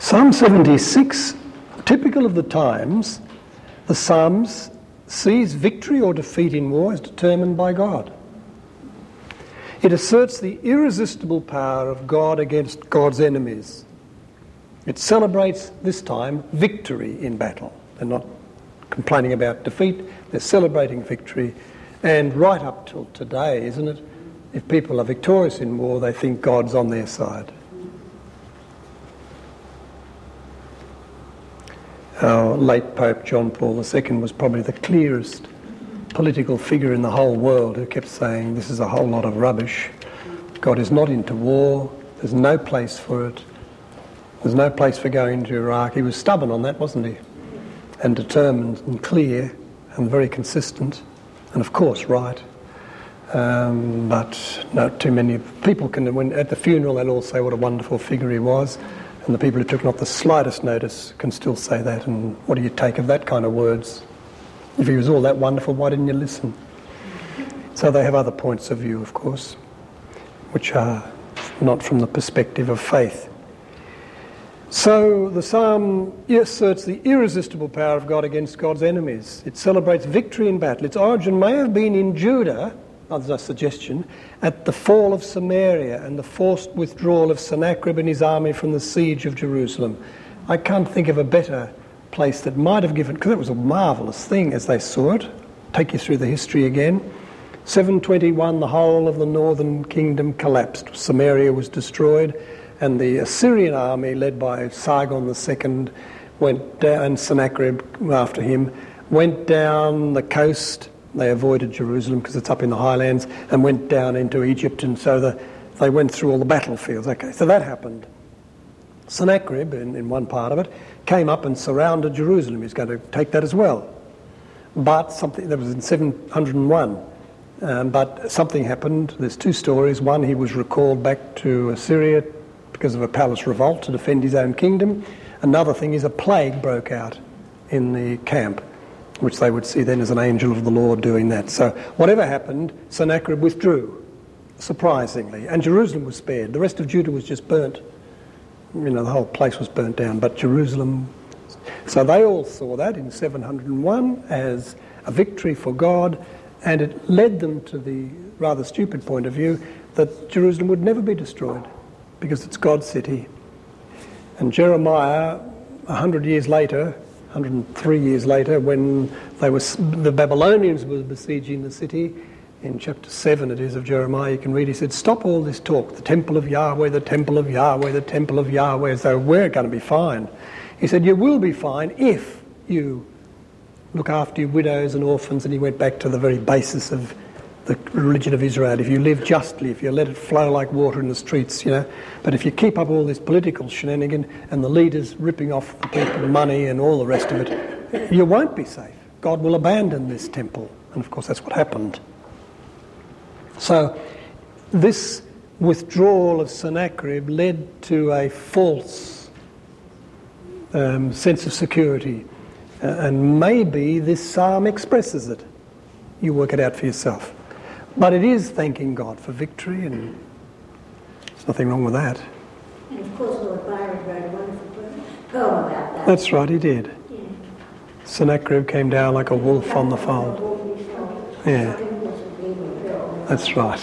Psalm 76, typical of the times, the Psalms sees victory or defeat in war as determined by God. It asserts the irresistible power of God against God's enemies. It celebrates, this time, victory in battle. They're not complaining about defeat, they're celebrating victory. And right up till today, isn't it? If people are victorious in war, they think God's on their side. Our late Pope John Paul II was probably the clearest political figure in the whole world who kept saying this is a whole lot of rubbish. God is not into war. There's no place for it. There's no place for going to Iraq. He was stubborn on that, wasn't he? And determined and clear and very consistent and of course right. But not too many people can, when at the funeral they'll all say what a wonderful figure he was. And the people who took not the slightest notice can still say that. And what do you take of that kind of words? If he was all that wonderful, why didn't you listen? So they have other points of view, of course, which are not from the perspective of faith. So the psalm asserts the irresistible power of God against God's enemies. It celebrates victory in battle. Its origin may have been in Judah, there's a suggestion, at the fall of Samaria and the forced withdrawal of Sennacherib and his army from the siege of Jerusalem. I can't think of a better place that might have given, because it was a marvellous thing as they saw it. Take you through the history again. 721, the whole of the northern kingdom collapsed. Samaria was destroyed, and the Assyrian army, led by Sargon II, went down, and Sennacherib after him, went down the coast. They avoided Jerusalem because it's up in the highlands, and went down into Egypt, and so they went through all the battlefields. Okay, so that happened. Sennacherib, in one part of it, came up and surrounded Jerusalem. He's going to take that as well. But something, that was in 701. But something happened. There's two stories. One, he was recalled back to Assyria because of a palace revolt to defend his own kingdom. Another thing is a plague broke out in the camp, which they would see then as an angel of the Lord doing that. So whatever happened, Sennacherib withdrew, surprisingly, and Jerusalem was spared. The rest of Judah was just burnt. You know, the whole place was burnt down, but Jerusalem... So they all saw that in 701 as a victory for God, and it led them to the rather stupid point of view that Jerusalem would never be destroyed because it's God's city. And Jeremiah, 100 years later, 103 years later, when the Babylonians were besieging the city, in chapter 7 it is of Jeremiah, you can read, he said, stop all this talk, the temple of Yahweh, the temple of Yahweh, the temple of Yahweh, so we're going to be fine. He said, you will be fine if you look after your widows and orphans, and he went back to the very basis of the religion of Israel. If you live justly, if you let it flow like water in the streets, you know. But if you keep up all this political shenanigan and the leaders ripping off the people money and all the rest of it, you won't be safe. God will abandon this temple. And of course that's what happened. So this withdrawal of Sennacherib led to a false sense of security. And maybe this psalm expresses it. You work it out for yourself. But it is thanking God for victory, and there's nothing wrong with that. And of course Lord Byron wrote a wonderful poem about that. That's right, he did. Yeah. Sennacherib came down like a wolf on the fold. Yeah, that's right.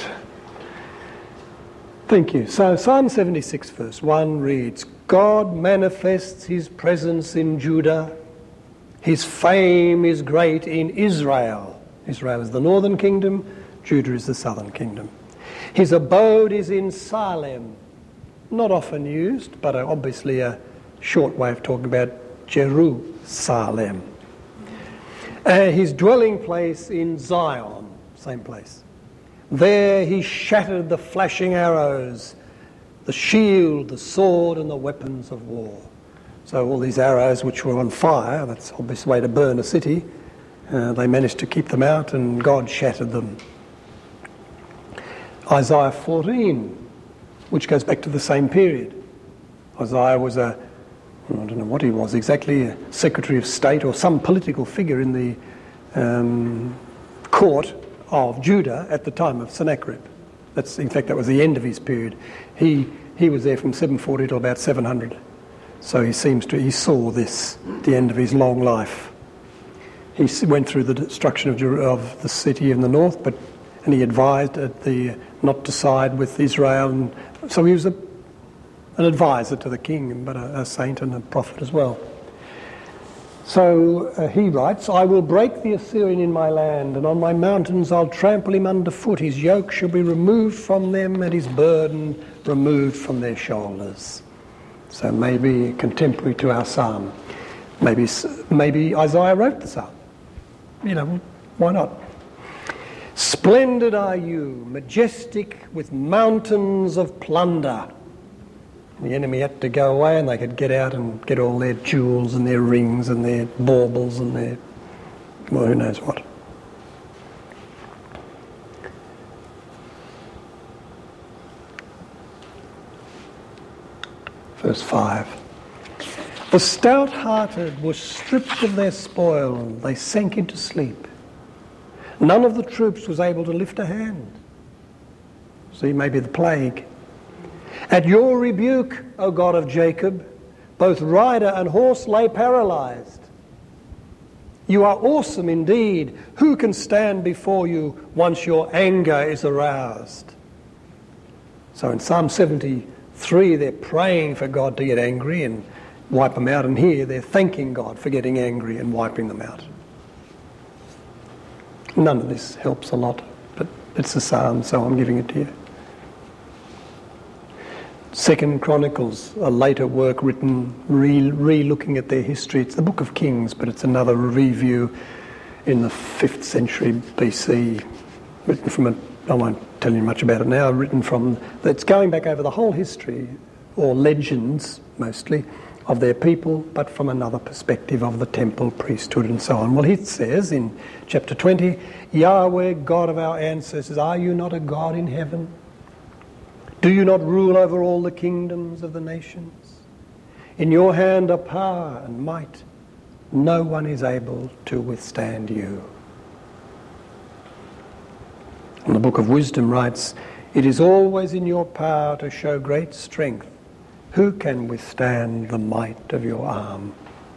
Thank you. So Psalm 76 verse 1 reads, God manifests his presence in Judah. His fame is great in Israel. Israel is the northern kingdom, Judah is the southern kingdom. His abode is in Salem. Not often used, but obviously a short way of talking about Jerusalem. His dwelling place in Zion, same place. There he shattered the flashing arrows, the shield, the sword, and the weapons of war. So all these arrows which were on fire, that's the obvious way to burn a city, they managed to keep them out, and God shattered them. Isaiah 14, which goes back to the same period. Isaiah was I don't know what he was exactly, a Secretary of State or some political figure in the court of Judah at the time of Sennacherib. In fact, that was the end of his period. He was there from 740 to about 700. So he saw this, the end of his long life. He went through the destruction of the city in the north, and he advised not to side with Israel. And so he was an advisor to the king, but a saint and a prophet as well. So he writes, I will break the Assyrian in my land, and on my mountains I'll trample him underfoot. His yoke shall be removed from them, and his burden removed from their shoulders. So maybe contemporary to our psalm. Maybe Isaiah wrote the psalm. Why not? Splendid are you, majestic with mountains of plunder. The enemy had to go away and they could get out and get all their jewels and their rings and their baubles and their, well, who knows what. Verse 5. The stout-hearted were stripped of their spoil. They sank into sleep. None of the troops was able to lift a hand. See, maybe the plague. At your rebuke, O God of Jacob, both rider and horse lay paralyzed. You are awesome indeed. Who can stand before you once your anger is aroused? So in Psalm 73, they're praying for God to get angry and wipe them out. And here they're thanking God for getting angry and wiping them out. None of this helps a lot, but it's a psalm, so I'm giving it to you. 2 Chronicles, a later work written, re-looking at their history. It's the Book of Kings, but it's another review in the 5th century BC, written from I won't tell you much about it now, it's going back over the whole history, or legends mostly, of their people, but from another perspective of the temple, priesthood and so on. Well, it says in chapter 20, Yahweh, God of our ancestors, are you not a God in heaven? Do you not rule over all the kingdoms of the nations? In your hand are power and might. No one is able to withstand you. And the Book of Wisdom writes, it is always in your power to show great strength. Who can withstand the might of your arm?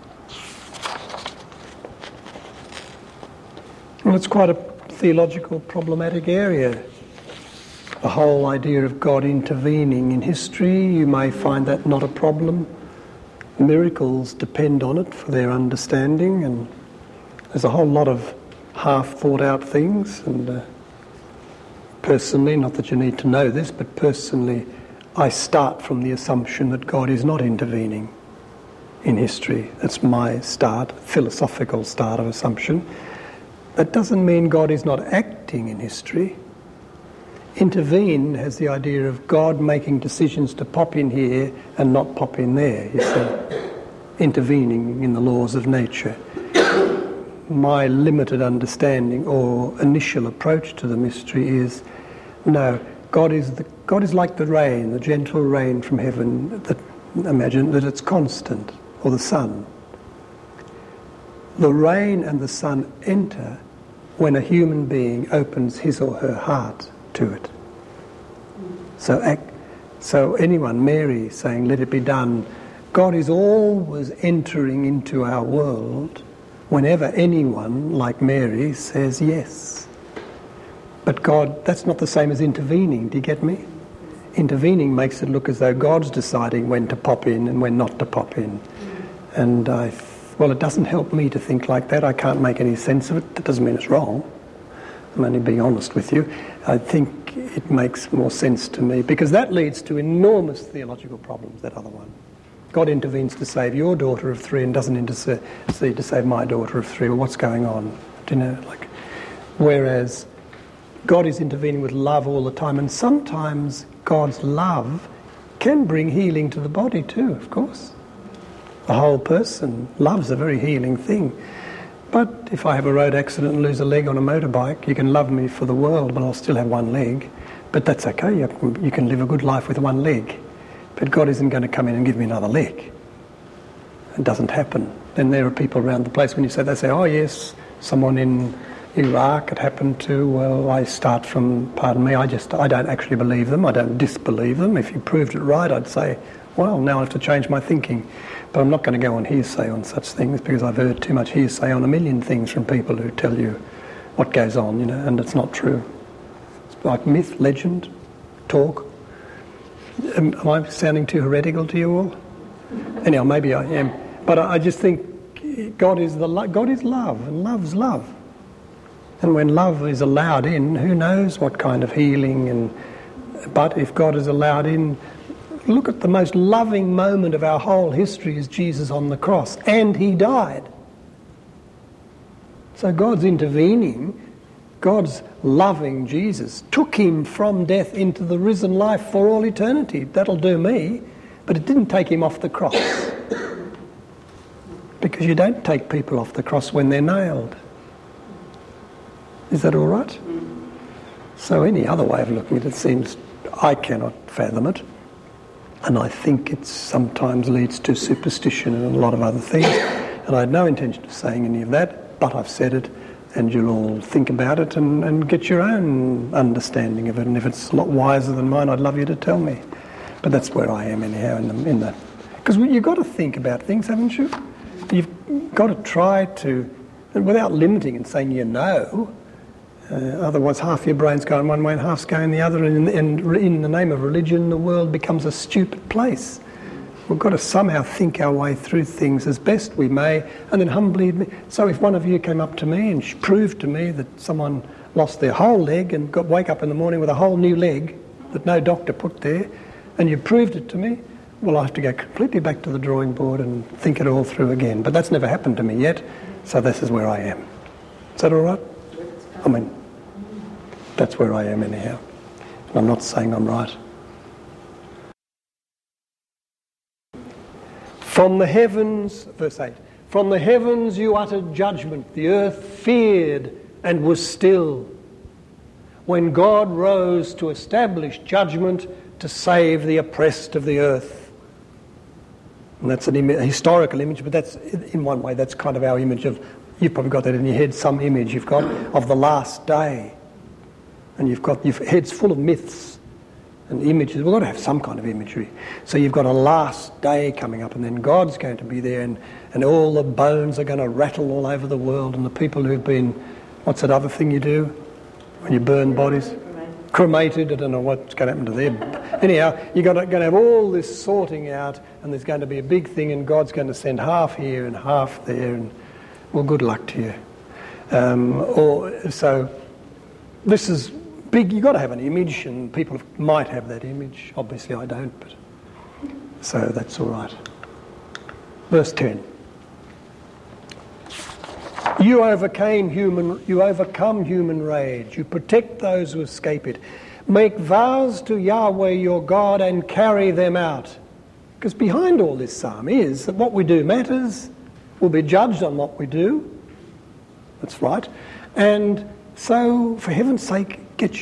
Well, it's quite a theological, problematic area. The whole idea of God intervening in history, you may find that not a problem. Miracles depend on it for their understanding, and there's a whole lot of half-thought-out things. And personally, not that you need to know this, but personally, I start from the assumption that God is not intervening in history. That's my philosophical start of assumption. That doesn't mean God is not acting in history. Intervene has the idea of God making decisions to pop in here and not pop in there, you see. Intervening in the laws of nature. My limited understanding or initial approach to the mystery is, no, God is like the rain, the gentle rain from heaven, that imagine that it's constant, or the sun. The rain and the sun enter when a human being opens his or her heart to it. So anyone, Mary saying, let it be done, God is always entering into our world whenever anyone, like Mary, says yes. But God, that's not the same as intervening, do you get me? Intervening makes it look as though God's deciding when to pop in and when not to pop in. And it doesn't help me to think like that. I can't make any sense of it. That doesn't mean it's wrong. I'm only being honest with you. I think it makes more sense to me, because that leads to enormous theological problems, that other one. God intervenes to save your daughter of 3 and doesn't intercede to save my daughter of 3. Well, what's going on? Do you know, whereas God is intervening with love all the time, and sometimes God's love can bring healing to the body too, of course. The whole person, love's a very healing thing. But if I have a road accident and lose a leg on a motorbike, you can love me for the world, but I'll still have one leg. But that's okay, you can live a good life with one leg. But God isn't going to come in and give me another leg. It doesn't happen. Then there are people around the place, when you say, they say, oh yes, someone in Iraq, it happened to, well, I start from, pardon me, I don't actually believe them, I don't disbelieve them. If you proved it right, I'd say, well, now I have to change my thinking. But I'm not going to go on hearsay on such things, because I've heard too much hearsay on a million things from people who tell you what goes on, and it's not true. It's like myth, legend, talk. Am I sounding too heretical to you all? Anyhow, maybe I am. But I just think God is love, and love's love. And when love is allowed in, who knows what kind of healing. But if God is allowed in, look at the most loving moment of our whole history is Jesus on the cross, and he died. So God's intervening, God's loving Jesus, took him from death into the risen life for all eternity. That'll do me. But it didn't take him off the cross. Because you don't take people off the cross when they're nailed. Is that all right? So any other way of looking at it seems I cannot fathom it. And I think it sometimes leads to superstition and a lot of other things. And I had no intention of saying any of that, but I've said it, and you'll all think about it and get your own understanding of it. And if it's a lot wiser than mine, I'd love you to tell me. But that's where I am anyhow in the because you've got to think about things, haven't you? You've got to try to, without limiting and saying you know. Otherwise, half your brain's going one way and half's going the other, and in the name of religion, the world becomes a stupid place. We've got to somehow think our way through things as best we may, and then humbly admit. So if one of you came up to me and proved to me that someone lost their whole leg and wake up in the morning with a whole new leg that no doctor put there, and you proved it to me, well, I have to go completely back to the drawing board and think it all through again. But that's never happened to me yet, so this is where I am. Is that all right? I mean, that's where I am anyhow. And I'm not saying I'm right. From the heavens, verse 8, from the heavens you uttered judgment, the earth feared and was still. When God rose to establish judgment to save the oppressed of the earth. And that's a historical image, but that's, in one way, that's kind of our image of, you've probably got that in your head, some image you've got of the last day. And you've got your head's full of myths and images. We've got to have some kind of imagery. So you've got a last day coming up, and then God's going to be there, and all the bones are going to rattle all over the world, and the people who've been, what's that other thing you do when you burn bodies? Cremated. I don't know what's going to happen to them. Anyhow, you're going to have all this sorting out, and there's going to be a big thing, and God's going to send half here and half there, and well, good luck to you. So this is big. You've got to have an image, and people might have that image. Obviously I don't, but so that's all right. Verse 10. You overcome human rage. You protect those who escape it. Make vows to Yahweh your God and carry them out. Because behind all this psalm is that what we do matters. We'll be judged on what we do. That's right. And so, for heaven's sake,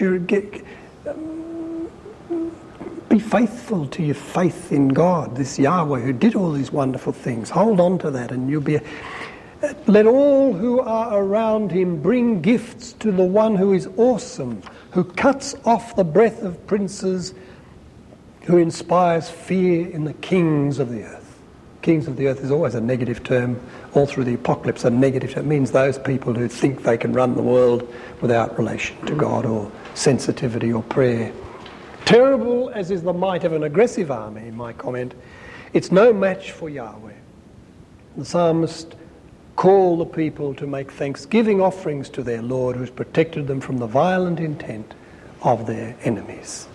be faithful to your faith in God, this Yahweh who did all these wonderful things. Hold on to that, and you'll be... Let all who are around him bring gifts to the one who is awesome, who cuts off the breath of princes, who inspires fear in the kings of the earth. Kings of the earth is always a negative term. All through the apocalypse, a negative term. It means those people who think they can run the world without relation to God or sensitivity or prayer. Terrible as is the might of an aggressive army, my comment, it's no match for Yahweh. The psalmist call the people to make thanksgiving offerings to their Lord who's protected them from the violent intent of their enemies.